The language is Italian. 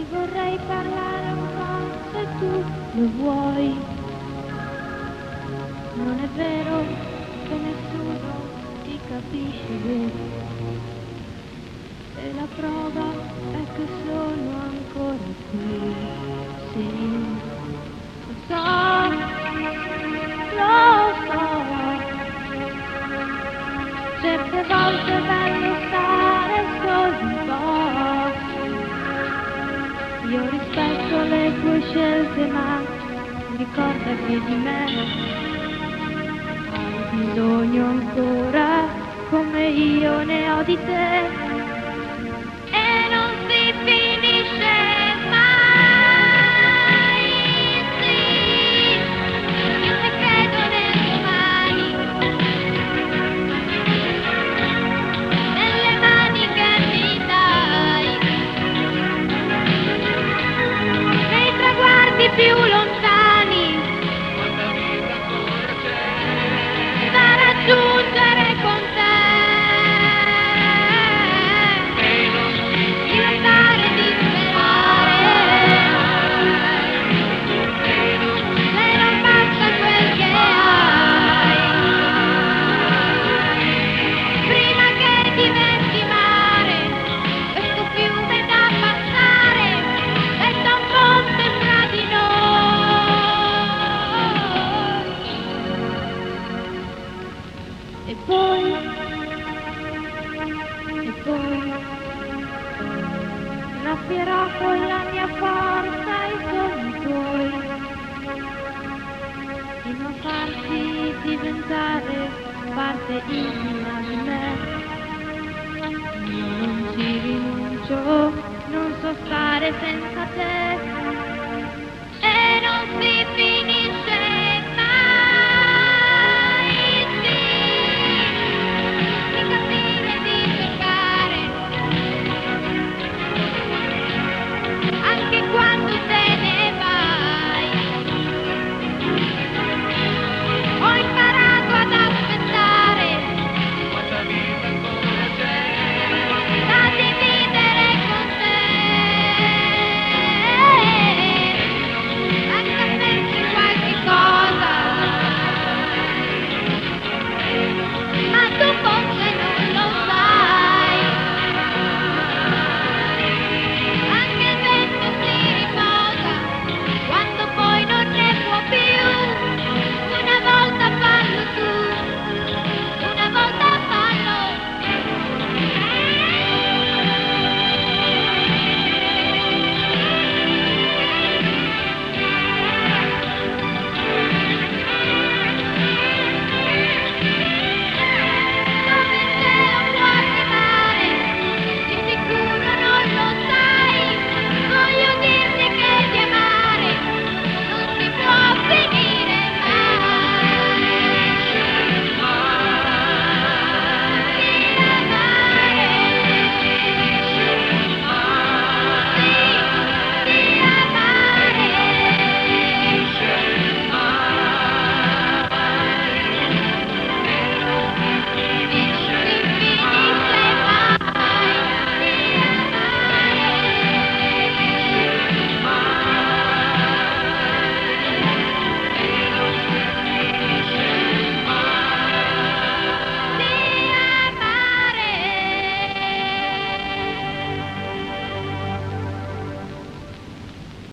Ti vorrei parlare un po' se tu lo vuoi. Non è vero che nessuno ti capisce bene, e la prova è che sono ancora qui. Sì, lo so, lo so. Certe volte è bello stare solo un po'. Io rispetto le tue scelte, ma ricordati di me. Hai bisogno ancora, come io ne ho di te. E non si finisce mai. Sì, io ti credo nel domani, nelle mani che mi dai, nei traguardi più lontani, da raggiungere con te. Diventare di sperare, se non basta quel che hai, prima che diventi mare, questo fiume da passare, resta un ponte fra di noi. E poi raffierò con la mia forza i sogni tuoi, fino a farti diventare parte intima di me. Io non ci rinuncio, non so stare senza te.